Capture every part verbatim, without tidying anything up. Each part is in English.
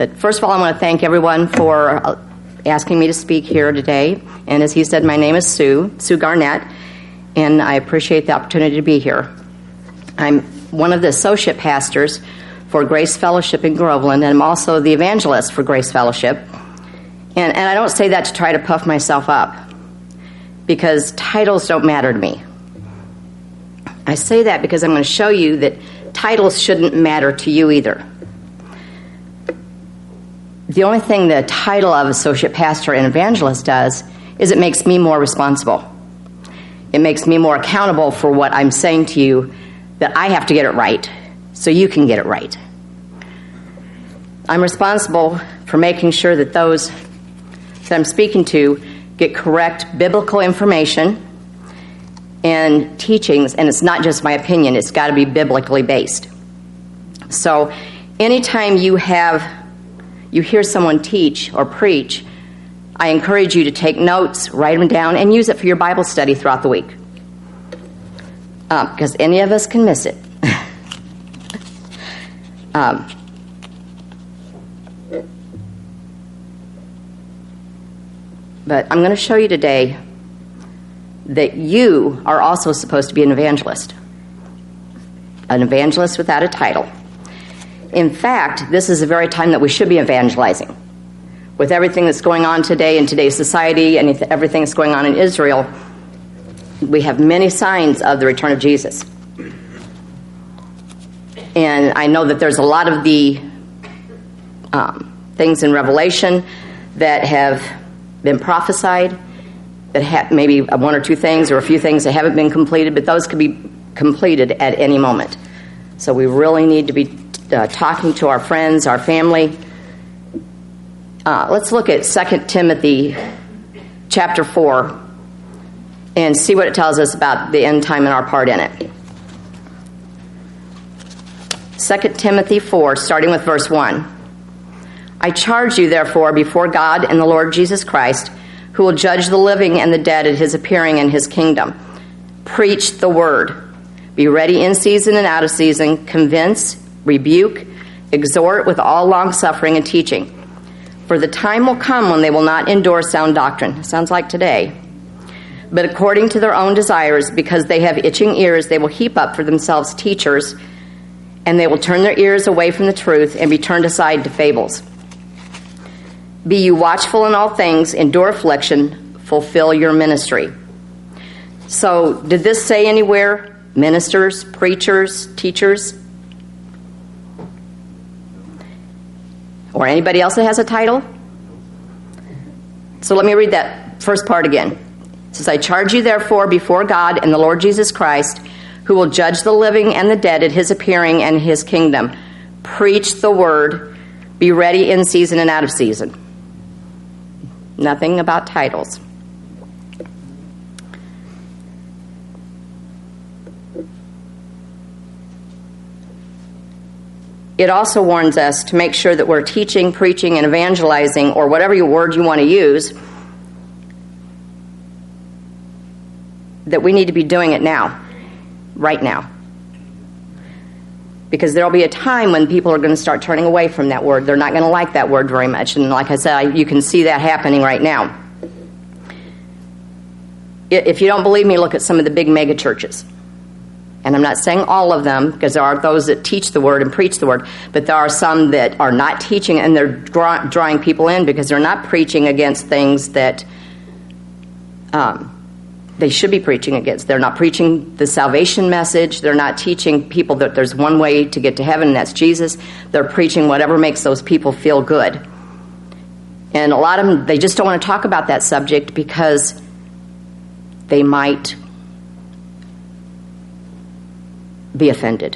But first of all, I want to thank everyone for asking me to speak here today. And as he said, my name is Sue, Sue Garnett, and I appreciate the opportunity to be here. I'm one of the associate pastors for Grace Fellowship in Groveland, and I'm also the evangelist for Grace Fellowship. And, and I don't say that to try to puff myself up, because titles don't matter to me. I say that because I'm going to show you that titles shouldn't matter to you either. The only thing the title of associate pastor and evangelist does is it makes me more responsible. It makes me more accountable for what I'm saying to you, that I have to get it right so you can get it right. I'm responsible for making sure that those that I'm speaking to get correct biblical information and teachings, and it's not just my opinion, it's got to be biblically based. So anytime you have you hear someone teach or preach, I encourage you to take notes, write them down, and use it for your Bible study throughout the week. Uh, because any of us can miss it. um, but I'm going to show you today that you are also supposed to be an evangelist. An evangelist without a title. In fact, this is the very time that we should be evangelizing. With everything that's going on today in today's society and everything that's going on in Israel, we have many signs of the return of Jesus. And I know that there's a lot of the um, things in Revelation that have been prophesied, that have maybe one or two things or a few things that haven't been completed, but those could be completed at any moment. So we really need to be uh, talking to our friends, our family. Uh, let's look at Second Timothy chapter four and see what it tells us about the end time and our part in it. Second Timothy four, starting with verse one. I charge you, therefore, before God and the Lord Jesus Christ, who will judge the living and the dead at his appearing in his kingdom. Preach the word. Be ready in season and out of season. Convince, rebuke, exhort with all long-suffering and teaching. For the time will come when they will not endure sound doctrine. Sounds like today. But according to their own desires, because they have itching ears, they will heap up for themselves teachers, and they will turn their ears away from the truth and be turned aside to fables. Be you watchful in all things, endure affliction, fulfill your ministry. So, did this say anywhere, ministers, preachers, teachers? Or anybody else that has a title? So let me read that first part again. It says, I charge you therefore before God and the Lord Jesus Christ, who will judge the living and the dead at his appearing and his kingdom. Preach the word. Be ready in season and out of season. Nothing about titles. It also warns us to make sure that we're teaching, preaching, and evangelizing, or whatever your word you want to use, that we need to be doing it now, right now. Because there will be a time when people are going to start turning away from that word. They're not going to like that word very much. And like I said, I, you can see that happening right now. If you don't believe me, look at some of the big mega churches. And I'm not saying all of them, because there are those that teach the word and preach the word, but there are some that are not teaching, and they're draw, drawing people in because they're not preaching against things that um, they should be preaching against. They're not preaching the salvation message. They're not teaching people that there's one way to get to heaven, and that's Jesus. They're preaching whatever makes those people feel good. And a lot of them, they just don't want to talk about that subject because they might be offended.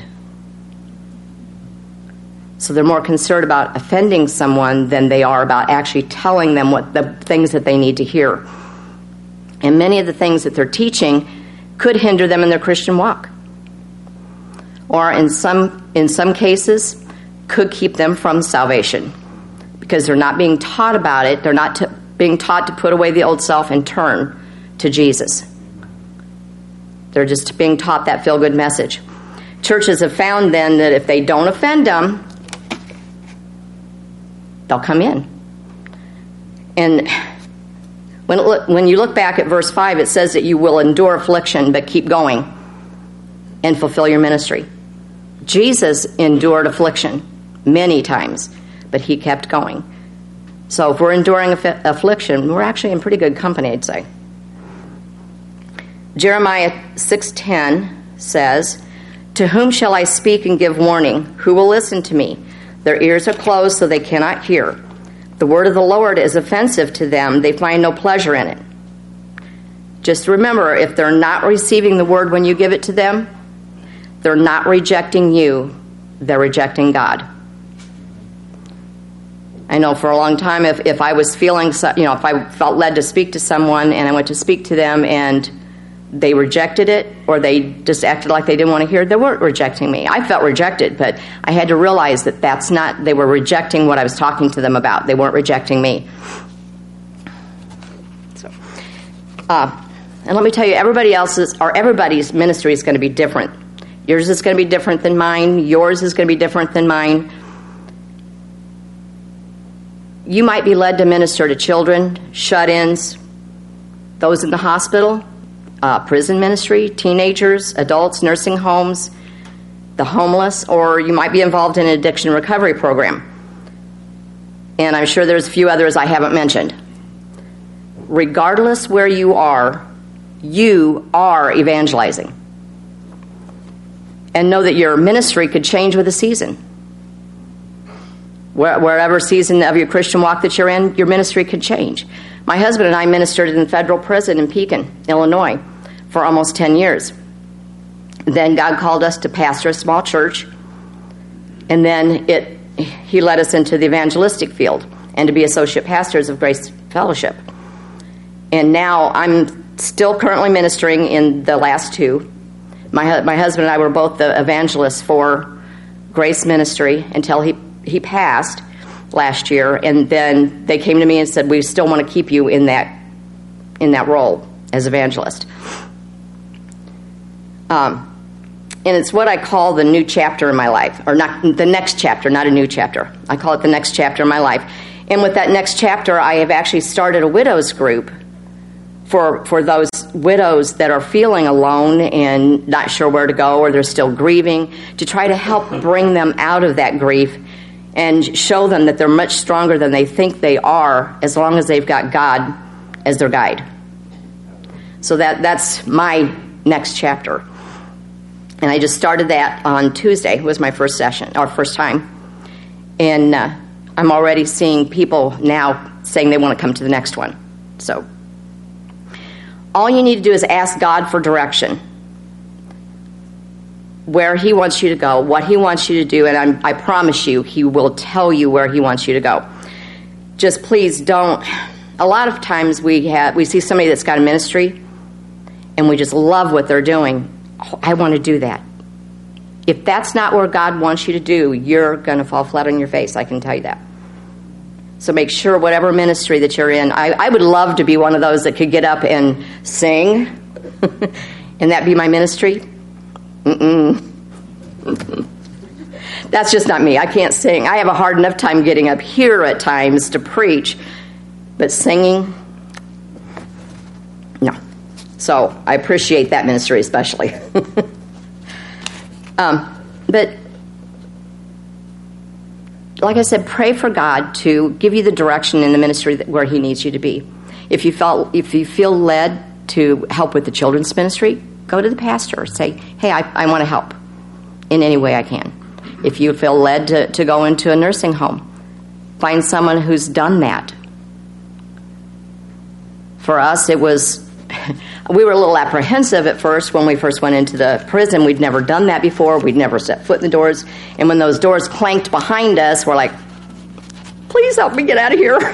So they're more concerned about offending someone than they are about actually telling them what the things that they need to hear. And many of the things that they're teaching could hinder them in their Christian walk. Or in some in some cases, could keep them from salvation. Because they're not being taught about it. They're not t- being taught to put away the old self and turn to Jesus. They're just being taught that feel-good message. Churches have found then that if they don't offend them, they'll come in. And when, it, when you look back at verse five, it says that you will endure affliction, but keep going and fulfill your ministry. Jesus endured affliction many times, but he kept going. So if we're enduring aff- affliction, we're actually in pretty good company, I'd say. Jeremiah six ten says, "To whom shall I speak and give warning? Who will listen to me? Their ears are closed, so they cannot hear. The word of the Lord is offensive to them. They find no pleasure in it." Just remember, if they're not receiving the word when you give it to them, they're not rejecting you. They're rejecting God. I know for a long time, if, if I was feeling, you know, if I felt led to speak to someone and I went to speak to them and they rejected it, or they just acted like they didn't want to hear it, they weren't rejecting me. I felt rejected, but I had to realize that that's not, they were rejecting what I was talking to them about. They weren't rejecting me. So, uh, and let me tell you, everybody else's, or everybody's ministry is going to be different. Yours is going to be different than mine. Yours is going to be different than mine. You might be led to minister to children, shut-ins, those in the hospital, uh, prison ministry, teenagers, adults, nursing homes, the homeless, or you might be involved in an addiction recovery program. And I'm sure there's a few others I haven't mentioned. Regardless where you are, you are evangelizing. And know that your ministry could change with the season. Where, wherever season of your Christian walk that you're in, your ministry could change. My husband and I ministered in federal prison in Pekin, Illinois, for almost ten years. Then God called us to pastor a small church, and then it he led us into the evangelistic field and to be associate pastors of Grace Fellowship. And now I'm still currently ministering in the last two. My my husband and I were both the evangelists for Grace Ministry until he, he passed last year, and then they came to me and said, "We still want to keep you in that in that role as evangelist." Um, and it's what I call the new chapter in my life, or not the next chapter, not a new chapter. I call it the next chapter in my life. And with that next chapter, I have actually started a widows group for for those widows that are feeling alone and not sure where to go, or they're still grieving, to try to help bring them out of that grief and show them that they're much stronger than they think they are, as long as they've got God as their guide. So that that's my next chapter. And I just started that on Tuesday. It was my first session, or first time. And uh, I'm already seeing people now saying they want to come to the next one. So all you need to do is ask God for direction, where he wants you to go, what he wants you to do, and I'm, I promise you, he will tell you where he wants you to go. Just please don't. A lot of times we have we see somebody that's got a ministry, and we just love what they're doing. Oh, I want to do that. If that's not where God wants you to do, you're going to fall flat on your face, I can tell you that. So make sure whatever ministry that you're in, I, I would love to be one of those that could get up and sing, and that be my ministry. Mm-mm. That's just not me. I can't sing. I have a hard enough time getting up here at times to preach, but singing, no. So I appreciate that ministry especially. um, but like I said, pray for God to give you the direction in the ministry that, where he needs you to be. If you felt, if you feel led to help with the children's ministry, go to the pastor. Say, hey, I, I want to help in any way I can. If you feel led to, to go into a nursing home, find someone who's done that. For us, it was, we were a little apprehensive at first when we first went into the prison. We'd never done that before. We'd never set foot in the doors. And when those doors clanked behind us, we're like, please help me get out of here.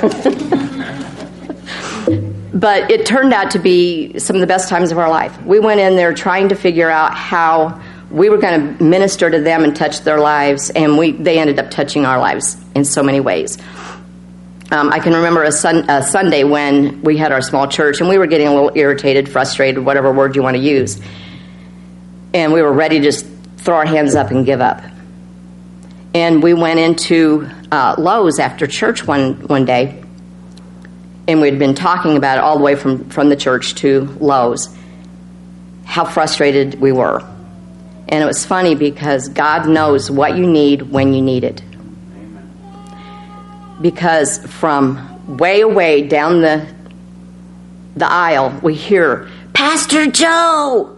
But it turned out to be some of the best times of our life. We went in there trying to figure out how we were going to minister to them and touch their lives, and we they ended up touching our lives in so many ways. Um, I can remember a, sun, a Sunday when we had our small church, and we were getting a little irritated, frustrated, whatever word you want to use. And we were ready to just throw our hands up and give up. And we went into uh, Lowe's after church one, one day, and we'd been talking about it all the way from, from the church to Lowe's, how frustrated we were. And it was funny because God knows what you need when you need it. Because from way away down the the aisle, we hear, Pastor Joe!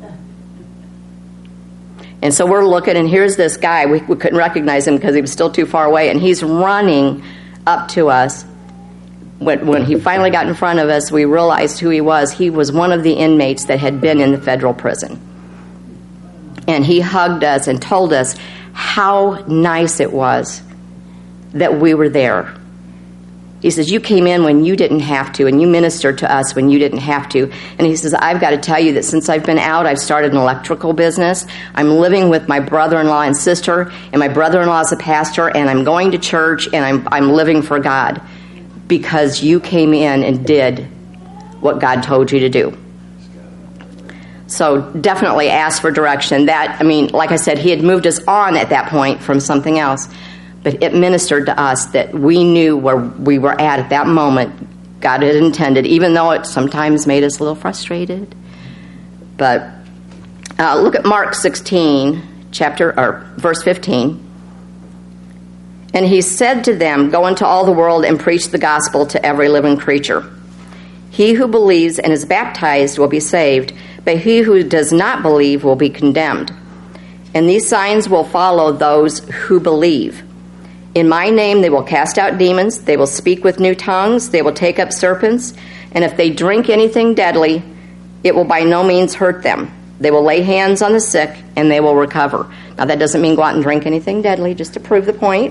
And so we're looking, and here's this guy. We, we couldn't recognize him because he was still too far away, and he's running up to us. When, when he finally got in front of us, we realized who he was. He was one of the inmates that had been in the federal prison. And he hugged us and told us how nice it was that we were there. He says, you came in when you didn't have to, and you ministered to us when you didn't have to. And he says, I've got to tell you that since I've been out, I've started an electrical business. I'm living with my brother-in-law and sister, and my brother-in-law is a pastor, and I'm going to church, and I'm I'm living for God because you came in and did what God told you to do. So definitely ask for direction. That, I mean, like I said, he had moved us on at that point from something else. But it ministered to us that we knew where we were at at that moment. God had intended, even though it sometimes made us a little frustrated. But uh, look at Mark sixteen, chapter or verse fifteen. And he said to them, go into all the world and preach the gospel to every living creature. He who believes and is baptized will be saved, but he who does not believe will be condemned. And these signs will follow those who believe. In my name they will cast out demons, they will speak with new tongues, they will take up serpents, and if they drink anything deadly, it will by no means hurt them. They will lay hands on the sick, and they will recover. Now that doesn't mean go out and drink anything deadly, just to prove the point.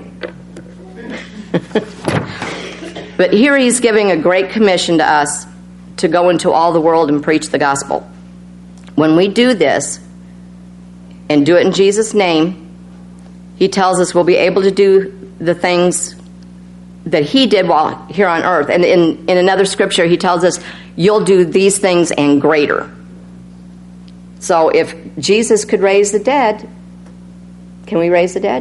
But here he's giving a great commission to us to go into all the world and preach the gospel. When we do this, and do it in Jesus' name, he tells us we'll be able to do the things that he did while here on earth. And in, in another scripture, he tells us, you'll do these things and greater. So if Jesus could raise the dead, can we raise the dead?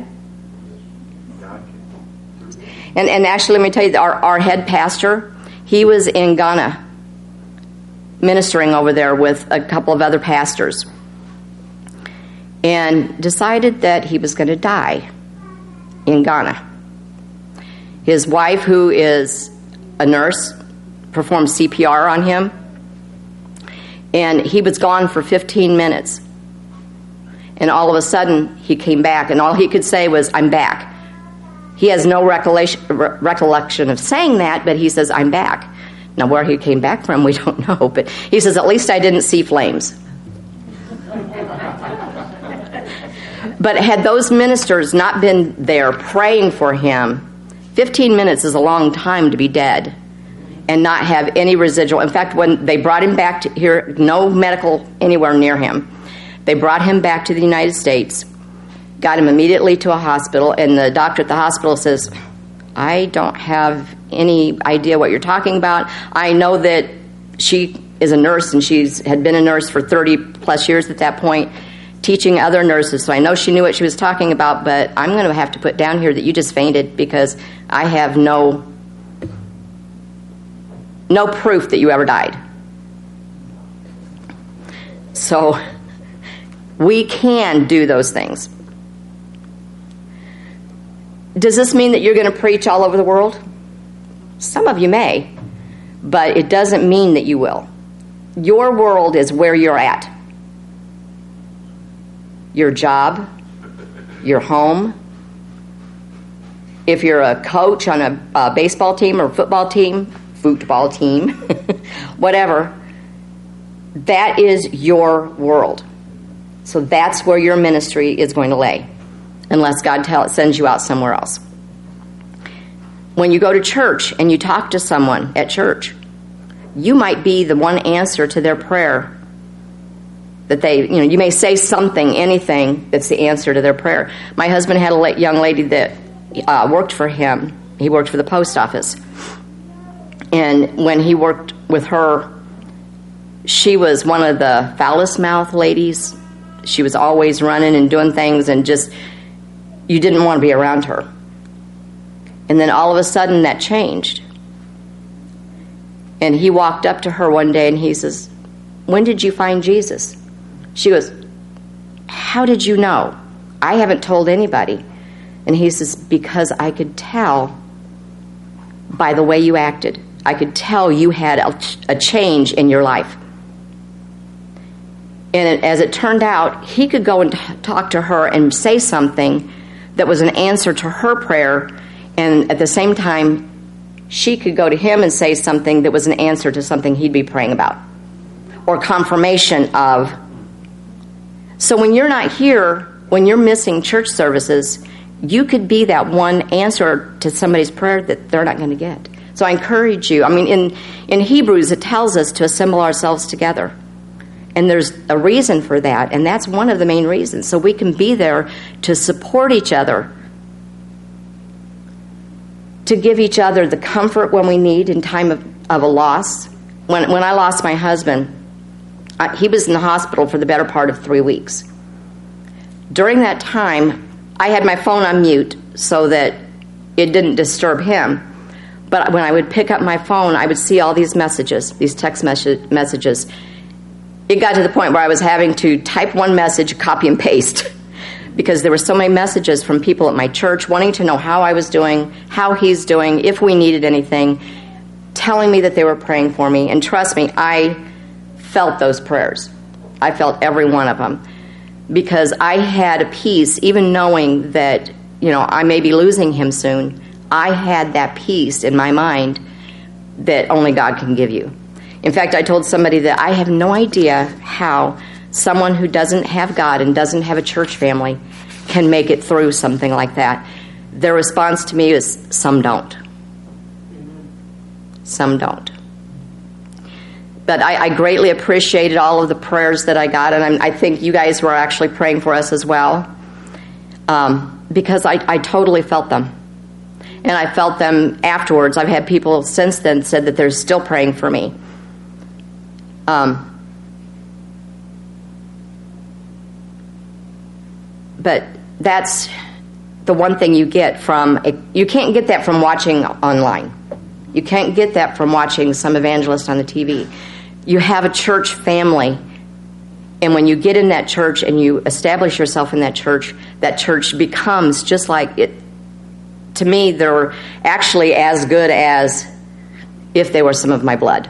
And, and actually, let me tell you, our, our head pastor, he was in Ghana ministering over there with a couple of other pastors, and decided that he was going to die in Ghana. His wife, who is a nurse, performed C P R on him, and he was gone for fifteen minutes. And all of a sudden, he came back, and all he could say was, I'm back. He has no recollection, re- recollection of saying that, but he says, I'm back. Now, where he came back from, we don't know, but he says, at least I didn't see flames. But had those ministers not been there praying for him, fifteen minutes is a long time to be dead and not have any residual. In fact, when they brought him back to here, no medical anywhere near him, they brought him back to the United States, got him immediately to a hospital, and the doctor at the hospital says, I don't have any idea what you're talking about. I know that she is a nurse, and she's had been a nurse for thirty plus years at that point, teaching other nurses, so I know she knew what she was talking about, but I'm going to have to put down here that you just fainted because I have no no proof that you ever died. So we can do those things. Does this mean that you're going to preach all over the world? Some of you may, but it doesn't mean that you will. Your world is where you're at. Your job, your home. If you're a coach on a, a baseball team or football team, football team, whatever, that is your world. So that's where your ministry is going to lay, unless God tell, sends you out somewhere else. When you go to church and you talk to someone at church, you might be the one answer to their prayer. That they, you know, you may say something, anything that's the answer to their prayer. My husband had a young lady that uh, worked for him. He worked for the post office. And when he worked with her, she was one of the foulest mouth ladies. She was always running and doing things, and just, you didn't want to be around her. And then all of a sudden that changed. And he walked up to her one day and he says, "When did you find Jesus?" She goes, "How did you know? I haven't told anybody." And he says, "Because I could tell by the way you acted. I could tell you had a, a change in your life." And it, as it turned out, he could go and t- talk to her and say something that was an answer to her prayer, and at the same time, she could go to him and say something that was an answer to something he'd be praying about, or confirmation of. So when you're not here, when you're missing church services, you could be that one answer to somebody's prayer that they're not going to get. So I encourage you. I mean, in, in Hebrews, it tells us to assemble ourselves together. And there's a reason for that, and that's one of the main reasons. So we can be there to support each other, to give each other the comfort when we need in time of, of a loss. When, when I lost my husband, I, he was in the hospital for the better part of three weeks. During that time, I had my phone on mute so that it didn't disturb him. But when I would pick up my phone, I would see all these messages, these text mes- messages. It got to the point where I was having to type one message, copy and paste, because there were so many messages from people at my church wanting to know how I was doing, how he's doing, if we needed anything, telling me that they were praying for me. And trust me, I felt those prayers. I felt every one of them, because I had a peace, even knowing that, you know, I may be losing him soon. I had that peace in my mind that only God can give you. In fact, I told somebody that I have no idea how someone who doesn't have God and doesn't have a church family can make it through something like that. Their response to me is, some don't. Some don't. But I, I greatly appreciated all of the prayers that I got, and I'm, I think you guys were actually praying for us as well, um, because I, I totally felt them. And I felt them afterwards. I've had people since then said that they're still praying for me. Um, but that's the one thing you get from, a, you can't get that from watching online. You can't get that from watching some evangelist on the T V. You have a church family, and when you get in that church and you establish yourself in that church, that church becomes just like it. To me, they're actually as good as if they were some of my blood.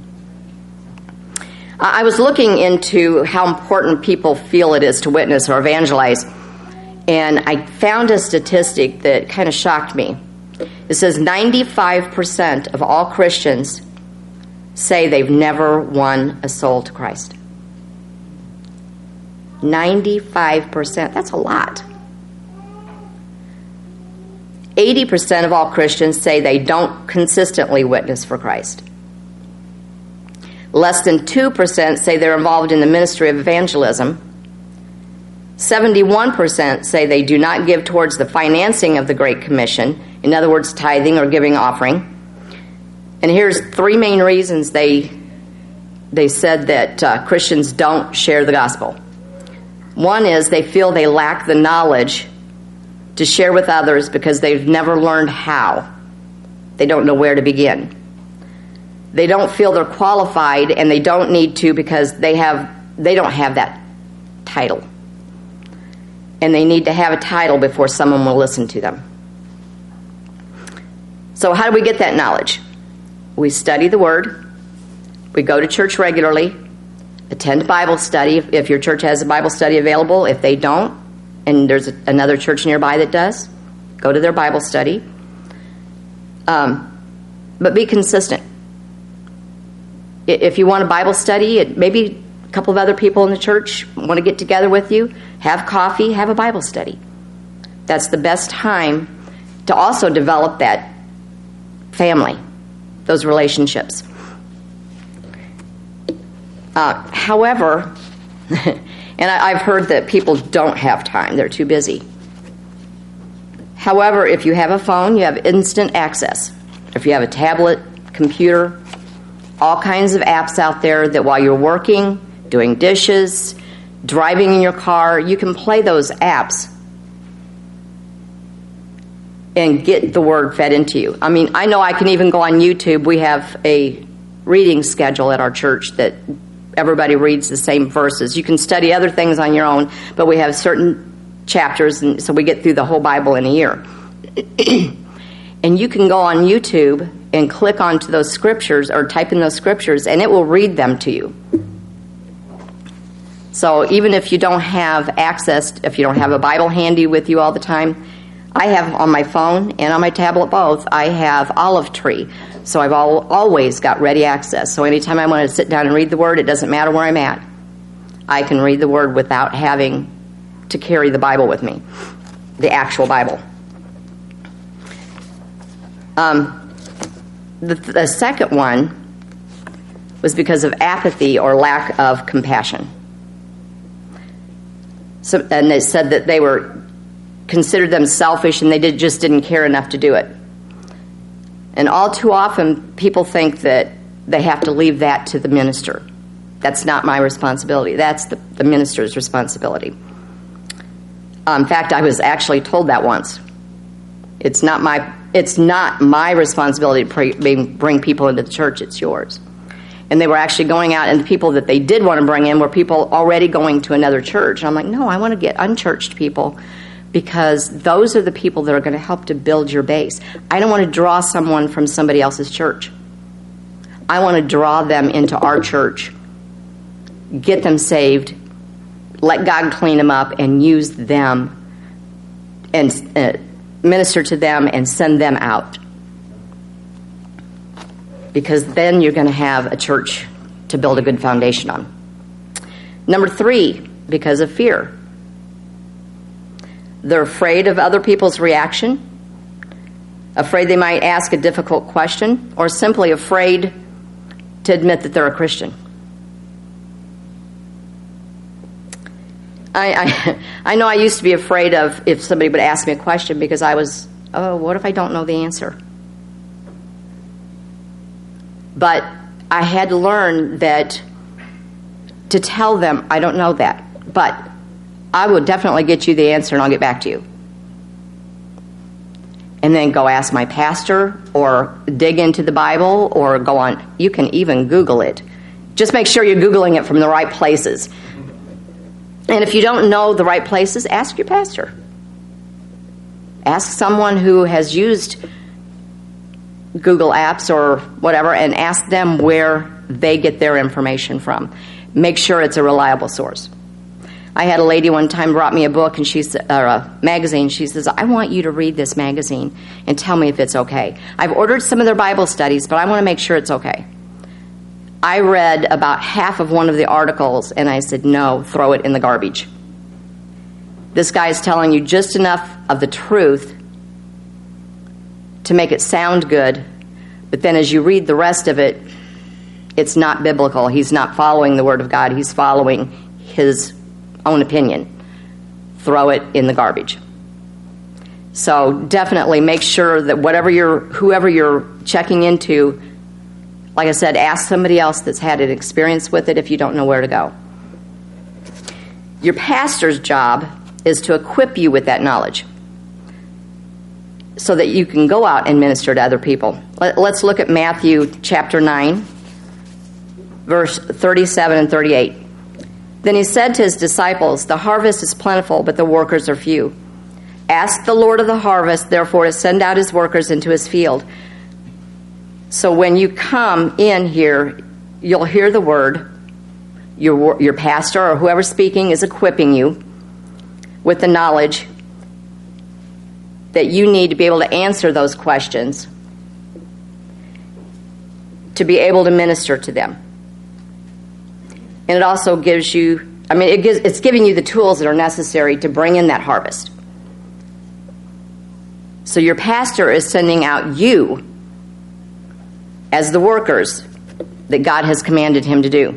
I was looking into how important people feel it is to witness or evangelize, and I found a statistic that kind of shocked me. It says ninety-five percent of all Christians say they've never won a soul to Christ. ninety-five percent. That's a lot. eighty percent of all Christians say they don't consistently witness for Christ. Less than two percent say they're involved in the ministry of evangelism. seventy-one percent say they do not give towards the financing of the Great Commission, in other words, tithing or giving offering. And here's three main reasons they they said that uh, Christians don't share the gospel. One is they feel they lack the knowledge to share with others because they've never learned how. They don't know where to begin. They don't feel they're qualified, and they don't need to because they have they don't have that title. And they need to have a title before someone will listen to them. So how do we get that knowledge? We study the Word. We go to church regularly. Attend Bible study if, if your church has a Bible study available. If they don't, and there's a, another church nearby that does, go to their Bible study. Um, but be consistent. If you want a Bible study, it, maybe a couple of other people in the church want to get together with you, have coffee, have a Bible study. That's the best time to also develop that family, those relationships. Uh, however, and I, I've heard that people don't have time. They're too busy. However, if you have a phone, you have instant access. If you have a tablet, computer, all kinds of apps out there that while you're working, doing dishes, driving in your car, you can play those apps and get the word fed into you. I mean, I know I can even go on YouTube. We have a reading schedule at our church that everybody reads the same verses. You can study other things on your own, but we have certain chapters, and so we get through the whole Bible in a year. And you can go on YouTube and click onto those scriptures or type in those scriptures, and it will read them to you. So even if you don't have access, if you don't have a Bible handy with you all the time, I have on my phone and on my tablet both, I have Olive Tree. So I've al- always got ready access. So anytime I want to sit down and read the Word, it doesn't matter where I'm at. I can read the Word without having to carry the Bible with me, the actual Bible. Um, the, the second one was because of apathy or lack of compassion. So, and they said that they were considered them selfish and they did, just didn't care enough to do it. And all too often, people think that they have to leave that to the minister. That's not my responsibility. That's the, the minister's responsibility. Um, in fact, I was actually told that once. It's not my it's not my responsibility to pre- bring people into the church. It's yours. And they were actually going out, and the people that they did want to bring in were people already going to another church. And I'm like, no, I want to get unchurched people, because those are the people that are going to help to build your base. I don't want to draw someone from somebody else's church. I want to draw them into our church, get them saved, let God clean them up, and use them and uh, minister to them and send them out. Because then you're going to have a church to build a good foundation on. Number three, because of fear. They're afraid of other people's reaction, afraid they might ask a difficult question, or simply afraid to admit that they're a Christian. I, I, I know I used to be afraid of if somebody would ask me a question, because I was, oh, what if I don't know the answer? But I had to learn that to tell them, I don't know that, but I will definitely get you the answer and I'll get back to you. And then go ask my pastor or dig into the Bible or go on. You can even Google it. Just make sure you're Googling it from the right places. And if you don't know the right places, ask your pastor. Ask someone who has used Google apps or whatever, and ask them where they get their information from. Make sure it's a reliable source. I had a lady one time brought me a book, and she's or a magazine. She says, I want you to read this magazine and tell me if it's okay. I've ordered some of their Bible studies, but I want to make sure it's okay. I read about half of one of the articles, and I said, no, throw it in the garbage. This guy's telling you just enough of the truth to make it sound good, but then as you read the rest of it, it's not biblical. He's not following the Word of God. He's following his own opinion. Throw it in the garbage. So definitely make sure that whatever you're, whoever you're checking into, like I said, ask somebody else that's had an experience with it if you don't know where to go. Your pastor's job is to equip you with that knowledge so that you can go out and minister to other people. Let's look at Matthew chapter nine, verse thirty-seven and thirty-eight. Then he said to his disciples, the harvest is plentiful, but the workers are few. Ask the Lord of the harvest, therefore, to send out his workers into his field. So when you come in here, you'll hear the word. Your, your pastor or whoever's speaking is equipping you with the knowledge that you need to be able to answer those questions, to be able to minister to them. And it also gives you, I mean, it gives, it's giving you the tools that are necessary to bring in that harvest. So your pastor is sending out you as the workers that God has commanded him to do.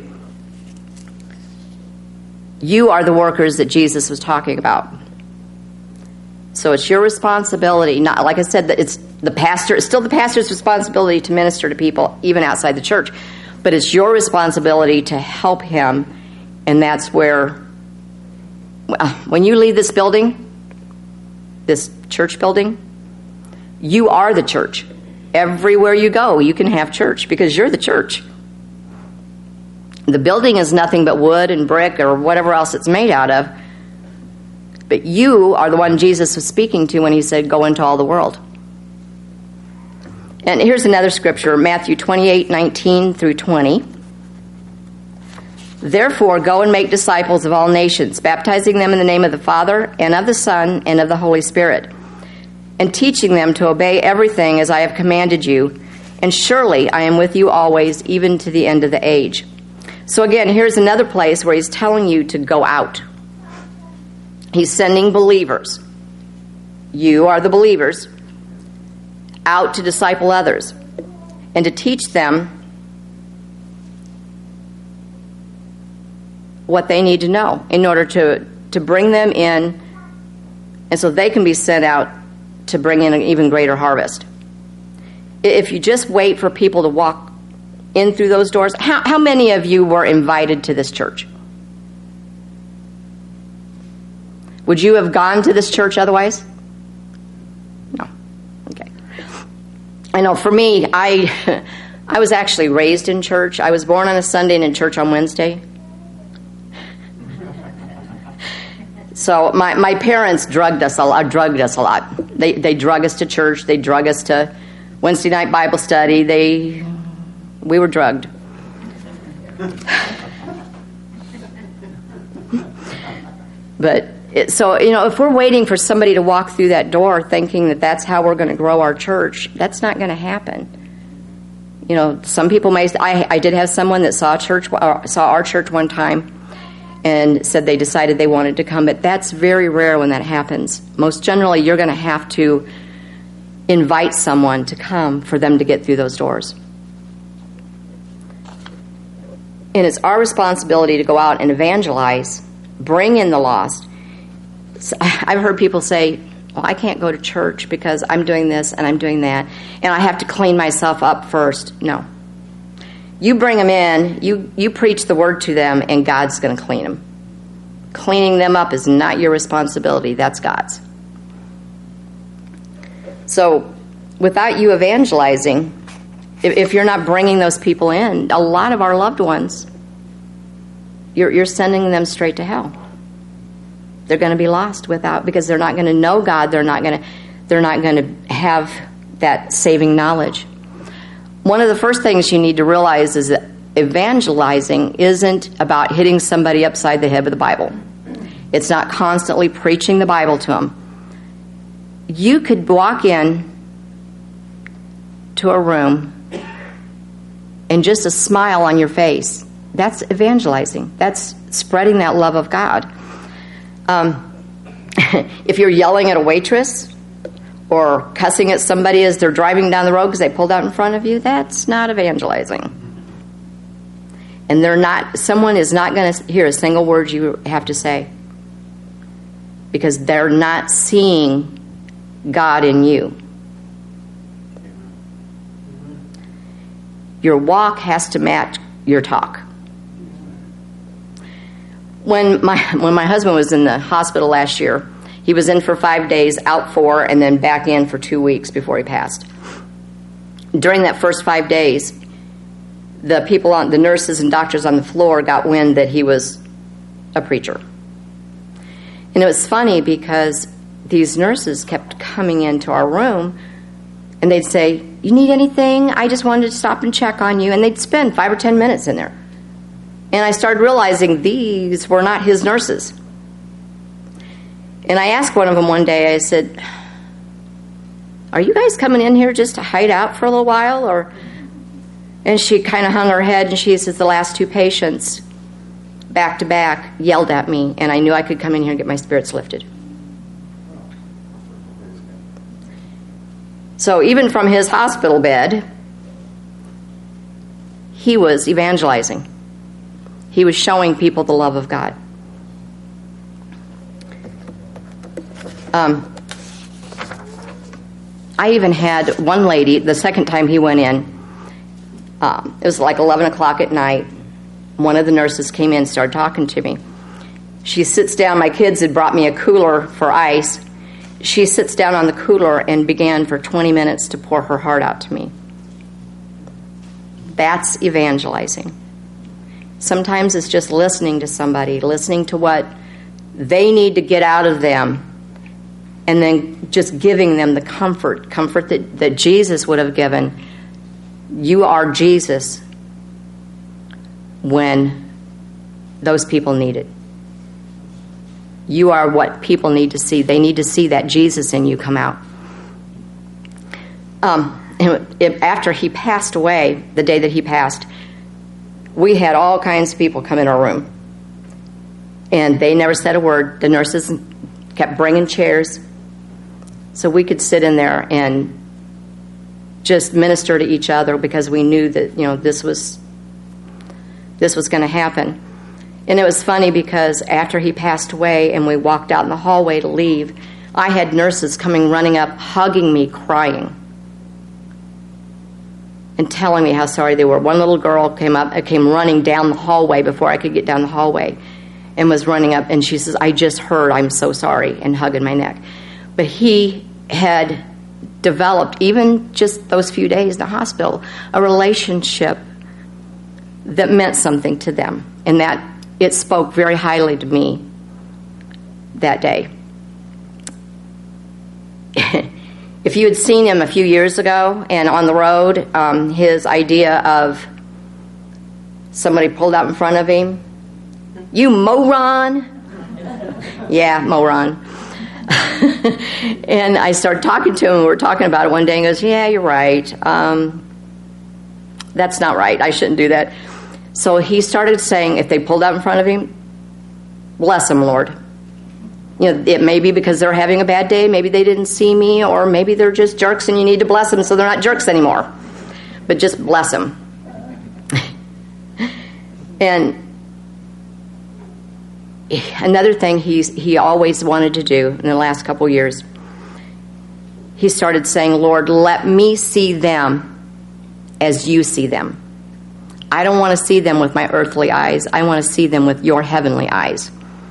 You are the workers that Jesus was talking about. So it's your responsibility, not like I said, that it's the pastor, it's still the pastor's responsibility to minister to people, even outside the church. But it's your responsibility to help him, and that's where, when you leave this building, this church building, You are the church. Everywhere you go, you can have church because you're the church. The building is nothing but wood and brick or whatever else it's made out of. But you are the one Jesus was speaking to when he said, go into all the world. And here's another scripture, Matthew twenty-eight, nineteen through twenty. Therefore, go and make disciples of all nations, baptizing them in the name of the Father and of the Son and of the Holy Spirit, and teaching them to obey everything as I have commanded you. And surely I am with you always, even to the end of the age. So again, here's another place where he's telling you to go out. He's sending believers. You are the believers out to disciple others and to teach them what they need to know in order to, to bring them in, and so they can be sent out to bring in an even greater harvest. If you just wait for people to walk in through those doors, how, how many of you were invited to this church? Would you have gone to this church otherwise? No. Okay. I know for me, I I was actually raised in church. I was born on a Sunday and in church on Wednesday. So my, my parents drugged us a lot. Drugged us a lot. They they drug us to church. They drug us to Wednesday night Bible study. They we were drugged. But it, so you know, if we're waiting for somebody to walk through that door, thinking that that's how we're going to grow our church, that's not going to happen. You know, some people may. I I did have someone that saw church or saw our church one time and said they decided they wanted to come, but that's very rare when that happens. Most generally, you're going to have to invite someone to come for them to get through those doors. And it's our responsibility to go out and evangelize, bring in the lost. So I've heard people say, well, I can't go to church because I'm doing this and I'm doing that, and I have to clean myself up first. No. You bring them in, you, you preach the word to them, and God's going to clean them. Cleaning them up is not your responsibility. That's God's. So without you evangelizing, if, if you're not bringing those people in, a lot of our loved ones, you're, you're sending them straight to hell. They're going to be lost without, because they're not going to know God. They're not going to, they're not going to have that saving knowledge. One of the first things you need to realize is that evangelizing isn't about hitting somebody upside the head with the Bible. It's not constantly preaching the Bible to them. You could walk in to a room and just a smile on your face. That's evangelizing. That's spreading that love of God. Um, if you're yelling at a waitress or cussing at somebody as they're driving down the road because they pulled out in front of you, that's not evangelizing. And they're not, someone is not going to hear a single word you have to say because they're not seeing God in you. Your walk has to match your talk. When my when my husband was in the hospital last year, he was in for five days, out four, and then back in for two weeks before he passed. During that first five days, the people on the nurses and doctors on the floor got wind that he was a preacher. And it was funny because these nurses kept coming into our room and they'd say, "You need anything? I just wanted to stop and check on you." And they'd spend five or ten minutes in there. And I started realizing these were not his nurses. And I asked one of them one day, I said, "Are you guys coming in here just to hide out for a little while?" Or, and she kind of hung her head and she says, "The last two patients, back to back, yelled at me, and I knew I could come in here and get my spirits lifted." So even from his hospital bed, he was evangelizing. He was showing people the love of God. Um, I even had one lady, the second time he went in, um, it was like eleven o'clock at night. One of the nurses came in and started talking to me. She sits down. My kids had brought me a cooler for ice, she sits down on the cooler and began for twenty minutes to pour her heart out to me. That's evangelizing. Sometimes it's just listening to somebody, listening to what they need to get out of them, and then just giving them the comfort, comfort that, that Jesus would have given. You are Jesus when those people need it. You are what people need to see. They need to see that Jesus in you come out. Um, and it, after he passed away, the day that he passed, we had all kinds of people come in our room. And they never said a word. The nurses kept bringing chairs so we could sit in there and just minister to each other, because we knew that, you know, this was this was going to happen. And it was funny because after he passed away and we walked out in the hallway to leave, I had nurses coming running up, hugging me, crying, and telling me how sorry they were. One little girl came up, came running down the hallway before I could get down the hallway, and was running up, and she says, "I just heard, I'm so sorry," and hugging my neck. But he had developed, even just those few days in the hospital, a relationship that meant something to them, and that it spoke very highly to me that day. If you had seen him a few years ago and on the road, um, his idea of somebody pulled out in front of him, "You moron." Yeah, moron. And I started talking to him, we were talking about it one day, and he goes, "Yeah, you're right. Um, that's not right. I shouldn't do that." So he started saying, if they pulled out in front of him, "Bless them, Lord." You know, it may be because they're having a bad day, maybe they didn't see me, or maybe they're just jerks and you need to bless them so they're not jerks anymore. But just bless them. And another thing he's, he always wanted to do in the last couple years, he started saying, "Lord, let me see them as you see them. I don't want to see them with my earthly eyes. I want to see them with your heavenly eyes.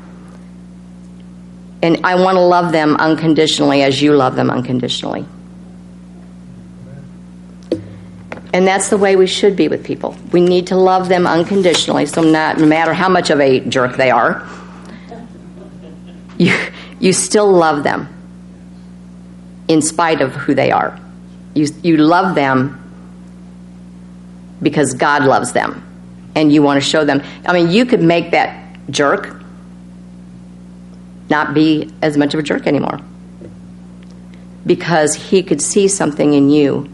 And I want to love them unconditionally as you love them unconditionally." And that's the way we should be with people. We need to love them unconditionally, so not, no matter how much of a jerk they are, you, you still love them in spite of who they are. You, you love them because God loves them, and you want to show them. I mean, you could make that jerk not be as much of a jerk anymore, because he could see something in you.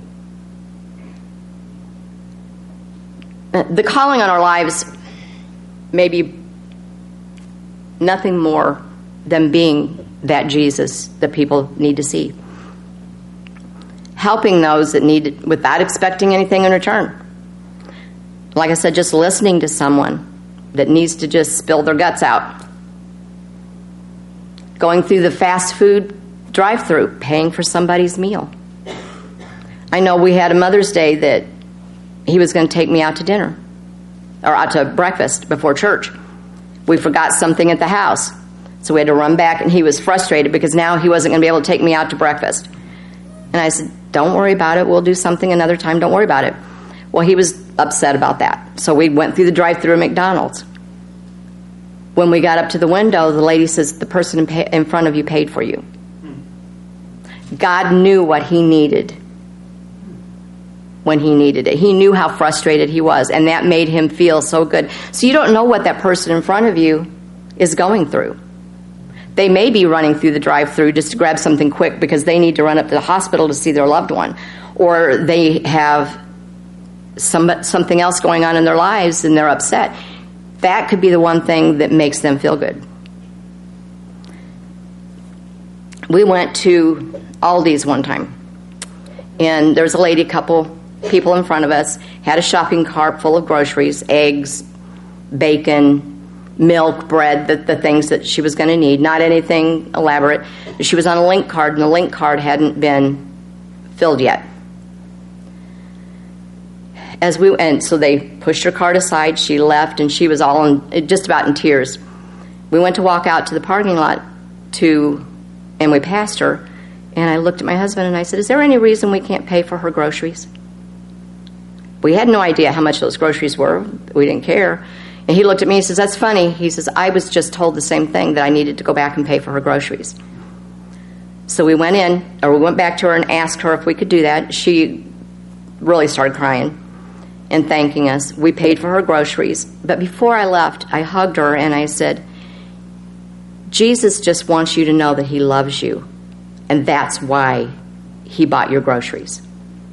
The calling on our lives may be nothing more than being that Jesus that people need to see. Helping those that need it without expecting anything in return. Like I said, just listening to someone that needs to just spill their guts out. Going through the fast food drive-thru, paying for somebody's meal. I know we had a Mother's Day that he was going to take me out to dinner, or out to breakfast before church. We forgot something at the house, so we had to run back, and he was frustrated because now he wasn't going to be able to take me out to breakfast. And I said, "Don't worry about it. We'll do something another time. Don't worry about it." Well, he was upset about that. So we went through the drive-thru at McDonald's. When we got up to the window, the lady says, "The person in, pay- in front of you paid for you." God knew what he needed when he needed it. He knew how frustrated he was, and that made him feel so good. So you don't know what that person in front of you is going through. They may be running through the drive-thru just to grab something quick because they need to run up to the hospital to see their loved one, or they have some, something else going on in their lives and they're upset. That could be the one thing that makes them feel good. We went to Aldi's one time, and there was a lady, a couple people in front of us, had a shopping cart full of groceries, eggs, bacon, milk, bread, the, the things that she was going to need, not anything elaborate. She was on a link card, and the link card hadn't been filled yet. As we and so they pushed her cart aside, she left, and she was all in, just about in tears. We went to walk out to the parking lot to And we passed her, and I looked at my husband and I said, is there any reason we can't pay for her groceries? We had no idea how much those groceries were. We didn't care. And he looked at me and says, that's funny. He says, I was just told the same thing, that I needed to go back and pay for her groceries. So we went in, or we went back to her and asked her if we could do that. She really started crying and thanking us. We paid for her groceries. But before I left, I hugged her and I said, Jesus just wants you to know that he loves you. And that's why he bought your groceries.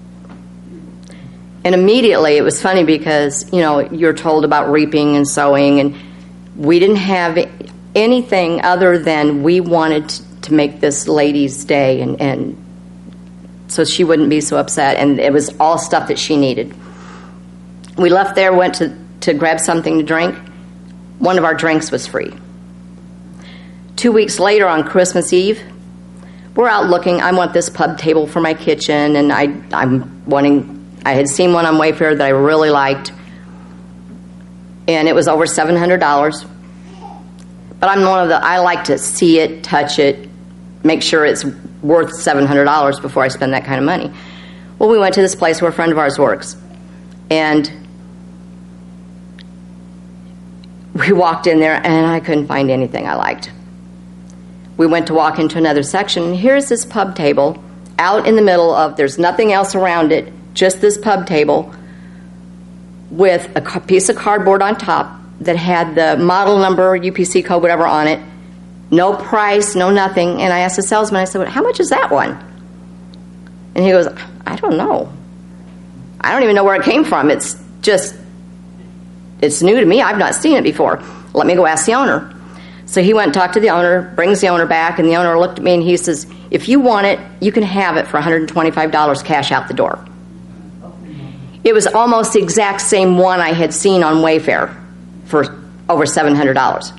And immediately, it was funny because, you know, you're told about reaping and sowing, and we didn't have anything other than we wanted to make this lady's day, and, and so she wouldn't be so upset, and it was all stuff that she needed. We left there, went to, to grab something to drink. One of our drinks was free. Two weeks later, on Christmas Eve, we're out looking. I want this pub table for my kitchen, and I, I'm wanting... I had seen one on Wayfair that I really liked, and it was over seven hundred dollars. But I'm one of the, I like to see it, touch it, make sure it's worth seven hundred dollars before I spend that kind of money. Well, we went to this place where a friend of ours works, and we walked in there, and I couldn't find anything I liked. We went to walk into another section, and here's this pub table out in the middle of, there's nothing else around it, just this pub table with a piece of cardboard on top that had the model number, U P C code, whatever on it, no price, no nothing. And I asked the salesman, I said, well, how much is that one? And he goes, I don't know. I don't even know where it came from. It's just, it's new to me. I've not seen it before. Let me go ask the owner. So he went and talked to the owner, brings the owner back, and the owner looked at me and he says, if you want it, you can have it for one hundred twenty-five dollars cash out the door. It was almost the exact same one I had seen on Wayfair for over seven hundred dollars.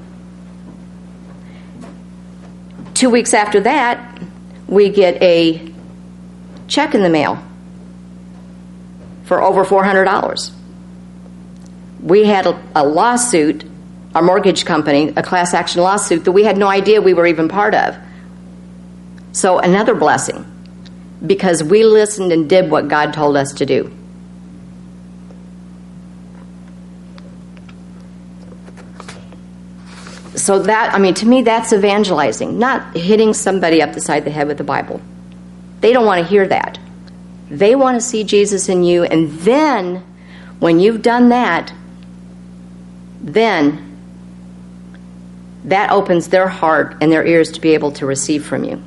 Two weeks after that, we get a check in the mail for over four hundred dollars. We had a, a lawsuit, our mortgage company, a class action lawsuit that we had no idea we were even part of. So another blessing, because we listened and did what God told us to do. So that, I mean, to me, that's evangelizing, not hitting somebody up the side of the head with the Bible. They don't want to hear that. They want to see Jesus in you, and then, when you've done that, then that opens their heart and their ears to be able to receive from you.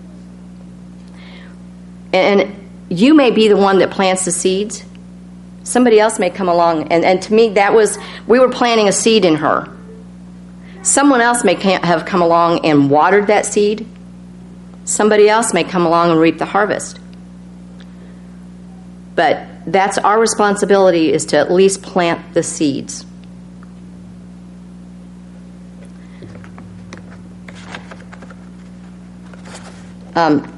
And you may be the one that plants the seeds. Somebody else may come along, and, and to me, that was, we were planting a seed in her. Someone else may have come along and watered that seed. Somebody else may come along and reap the harvest. But that's our responsibility, is to at least plant the seeds. Um,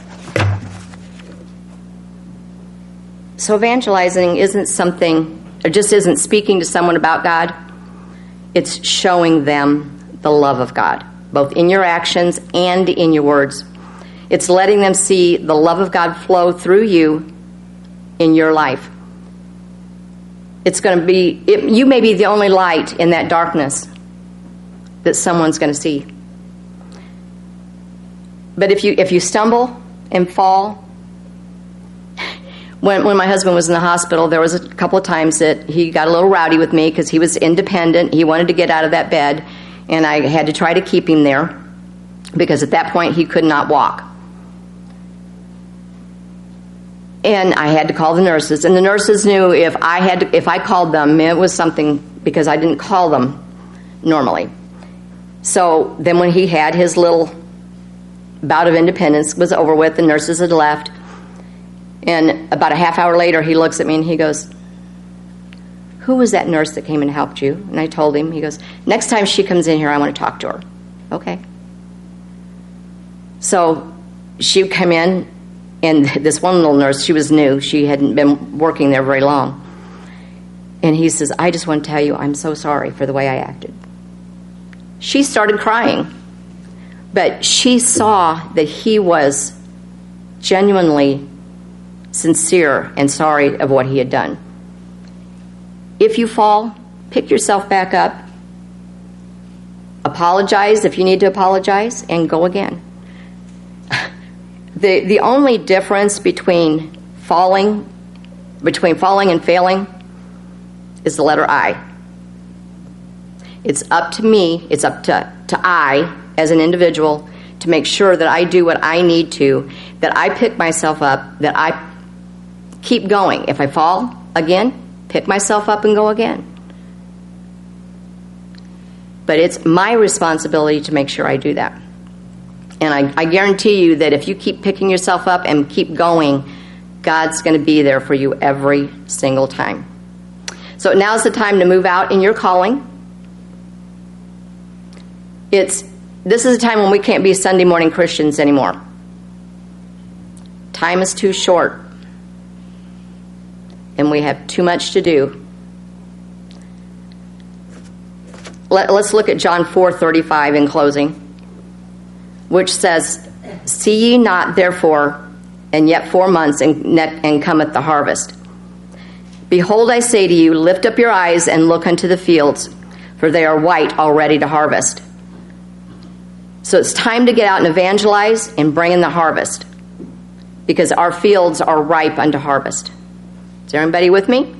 so evangelizing isn't something, or just isn't speaking to someone about God. It's showing them the love of God, both in your actions and in your words. It's letting them see the love of God flow through you in your life. It's going to be, it, you may be the only light in that darkness that someone's going to see. But if you if you stumble and fall, when when my husband was in the hospital, there was a couple of times that he got a little rowdy with me because he was independent. He wanted to get out of that bed, and I had to try to keep him there because at that point he could not walk. And I had to call the nurses, and the nurses knew if I had to, if I called them, it was something, because I didn't call them normally. So then when he had his little bout of independence was over with, the nurses had left, and about a half hour later he looks at me and he goes, "Who was that nurse that came and helped you?" And I told him. He goes, "Next time she comes in here, I want to talk to her." Okay. So she came in, and this one little nurse, she was new. She hadn't been working there very long. And he says, "I just want to tell you, I'm so sorry for the way I acted." She started crying. But she saw that he was genuinely sincere and sorry of what he had done. If you fall, pick yourself back up, apologize if you need to apologize, and go again. The the only difference between falling, between falling and failing is the letter I. It's up to me, it's up to, to I, as an individual, to make sure that I do what I need to, that I pick myself up, that I keep going. If I fall again, pick myself up and go again. But it's my responsibility to make sure I do that. And I, I guarantee you that if you keep picking yourself up and keep going, God's going to be there for you every single time. So now's the time to move out in your calling. It's this is a time when we can't be Sunday morning Christians anymore. Time is too short, and we have too much to do. Let, let's look at John four thirty-five in closing, which says, "See ye not, therefore, and yet four months, and, and cometh the harvest. Behold, I say to you, lift up your eyes and look unto the fields, for they are white already to harvest." So it's time to get out and evangelize and bring in the harvest, because our fields are ripe unto harvest. Is everybody with me?